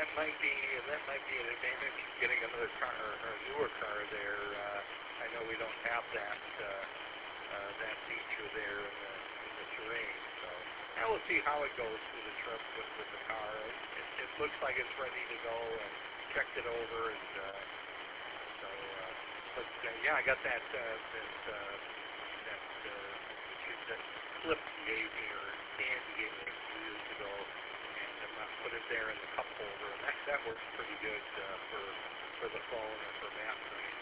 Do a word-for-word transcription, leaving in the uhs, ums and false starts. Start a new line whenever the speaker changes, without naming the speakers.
that might be that might be an advantage getting another car or a newer car there. Uh, I know we don't have that uh, uh, that feature there in the, in the terrain. So now we'll see how it goes through the trip with, with the car. It, it looks like it's ready to go, and checked it over, and uh, so. Uh, but uh, yeah, I got that uh, that uh, that uh, that clip you gave me, or stand you gave me a few years ago. And uh, put it there in the cup holder, and that, that works pretty good uh, for for the phone or for maps or anything